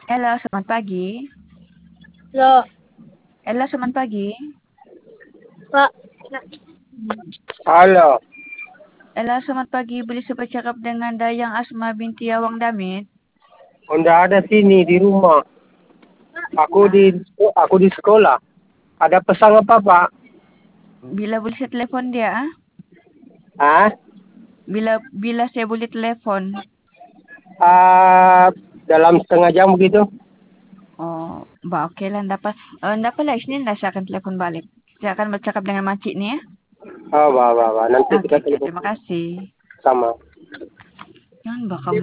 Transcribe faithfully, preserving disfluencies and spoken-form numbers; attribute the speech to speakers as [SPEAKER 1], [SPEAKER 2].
[SPEAKER 1] Halo, selamat pagi.
[SPEAKER 2] Loh,
[SPEAKER 1] Halo, selamat pagi.
[SPEAKER 2] Pak. Halo.
[SPEAKER 1] Halo, selamat pagi. Boleh saya bercakap dengan Dayang Asma binti Awang Damit?
[SPEAKER 2] Anda ada sini di rumah. Aku
[SPEAKER 1] Ah,
[SPEAKER 2] di aku di sekolah. Ada pesan apa, Pak?
[SPEAKER 1] bila boleh saya telepon dia? Ah?
[SPEAKER 2] Ah,
[SPEAKER 1] Bila bila saya boleh telepon?
[SPEAKER 2] ah dalam setengah jam begitu.
[SPEAKER 1] Oh, bah, okey lah. Dapat, uh, dapat lah. Isnin dah saya akan telepon balik. Saya akan bercakap dengan makcik ni ya.
[SPEAKER 2] Ah, bah, bah, bah. Nanti kita
[SPEAKER 1] Okey, okey.
[SPEAKER 2] telepon
[SPEAKER 1] Terima kasih.
[SPEAKER 2] sama.
[SPEAKER 1] Jangan bah kamu